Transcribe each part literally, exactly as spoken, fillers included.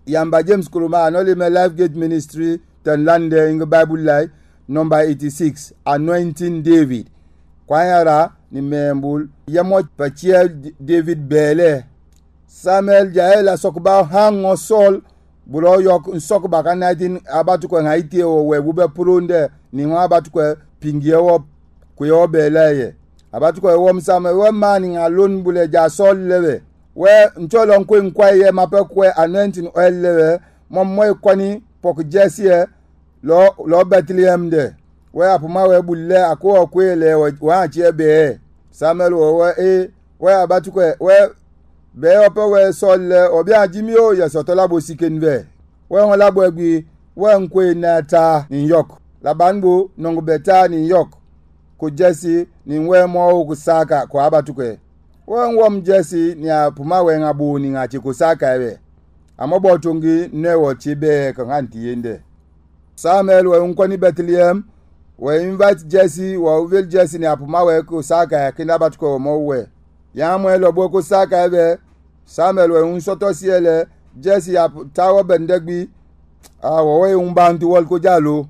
Yamba James Kuruma anole me Life Gate Ministry ten lande in the Bible Life number eighty-six anointing David kwanyara ni membul yamo pachia David Bele Samuel jaela sokba hango sol bulo yok sokba kanatin abatu ko haiti o we bube purunde ni ho abatu ko pingie wo ko yo beleye abatu ko wo msame wo mani alon bule ja sol lewe we ntolo nko nkwaye mape ko anointing oil lewe mom moy kwani pok jesie lo lo Bethlehem de we apuma we bulle akwo kwele wa chi ebe Samuel wo we e we abatu ko we be ope we sol obi ajimi o yesotola bo sikenve we won labo egbi we nkwe na ta New York labanbo nongo beta New York ko Jesse ni we mo ku saka ko abatu ko we nwom Jesse ni apuma we ngabu ni ngachi ku saka ebe amobo tongi ne wo chi be kan anti yende Samuel we nkoni Bethlehem we invite Jesse wo uvel Jesse ni apuma we ku saka kina abatu ko mo we ya mo lo bo ku saka ebe Samuel we un soto siele Jesse ya tawo bendegbi ah wo we un bantu wol ko jalo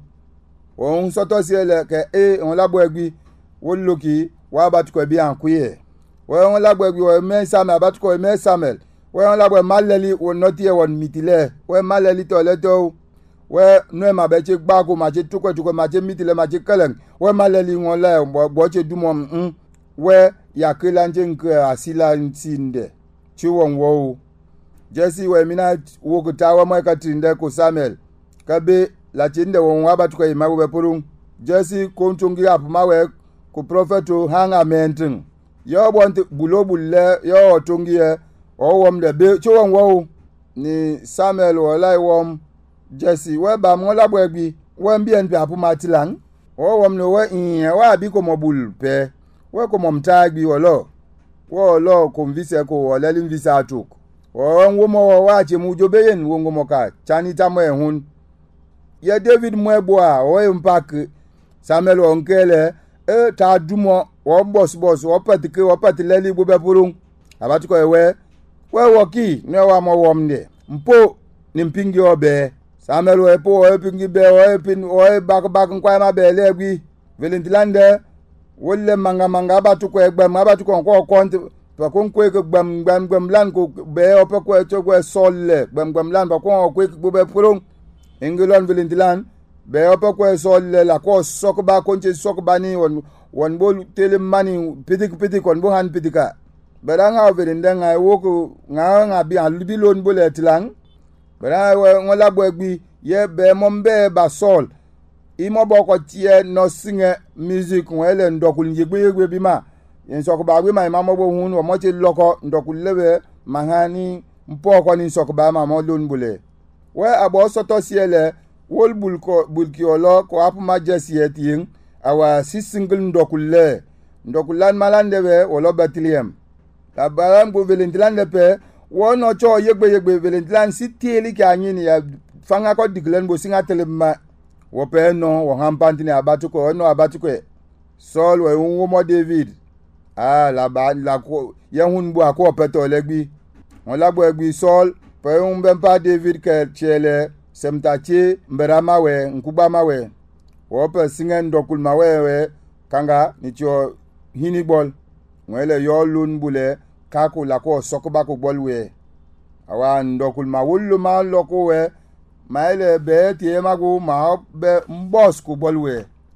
wo un soto siele ke e on labo egbi wo loki wa batu ko bi ankuye wo on labo egbi wo me Samuel batu ko me Samuel wo on labo maleli wo notie won mitile wo maleli to leto wo no ma be che gba ko ma che tuko tuko ma che mitile ma che kelen wo maleli won la bo che dumo mm wo ya kelanje nke asila ntinde chiwon wo Jesse we mina wo ko tawa mo ka tinde ko Samuel kabe la tinde won wa batu ko imago be purun Jesse ko ntungi ap mawe ko propheto hanga mentin yo bonte bulo bulle yo tungi e o wom de be chiwon wo ni Samuel wo lai wom Jesse we ba mo labo egbi we mbien pe apu matilang o wom no we yin wa bi ko mo bul pe we ko mo mtagbi wolo wo lo konvise ko wole linvisa atuk wo ngomo wa che mu jobeyen wo ngomo ka chani tamo ehun ye David mweboa o mpak Samuel onkele e ta dumo wo boss boss wo patike wo patileli bo be purun abatu ko ewe we woki ne wa mo womde mpo ni mpingi obe Samuel we po o pingi be o pin o bak bak kwa ma be legwi Valentilande wolle manga manga abatu ko egba ma abatu ko ko konti pa kon ko ko gbam gbam gbam lan ko be o pa ko to ko solle gbam gbam lan pa ko ko ko be purun England Valentilande be o pa ko solle la ko sokba kon che sokba ni won won bol tele mani pitik pitik kon bo han pitika beranga verenda nga wo ko nga nga bi an libilon boletilang bera ngola bo egbi ye be mombe ba sol imo boko tie no singe music wele ndokul njegbe yegbe bima yen sokba gbe ma mama bo hun o mo ti loko ndokul lewe mahani mpoko ni sokba ma mo lon bule we abo soto siele wol bulko bulkiolo ko apu majesi etin awa si single ndokul le ndokul lan malande we wolo Bethlehem la baram go Valentilande pe wono cho yegbe yegbe Valentilande si teli ka nyini ya fanga ko diglen bo singa telema wo pe no wo hampantini abatu ko no abatu ko Saul we wo David ah la ba la ko yehun bu akọ peto legbi won labo egbi Saul pe un ben pa David ke chele semtachi mberama we nkuba mawe wo pe singen dokul mawe we kanga ni cho hini bol wele yo lun bule kako la ko sokoba ko bolwe awa ndokul mawulu ma loko we maile be tie magu ma be mbos ko bolwe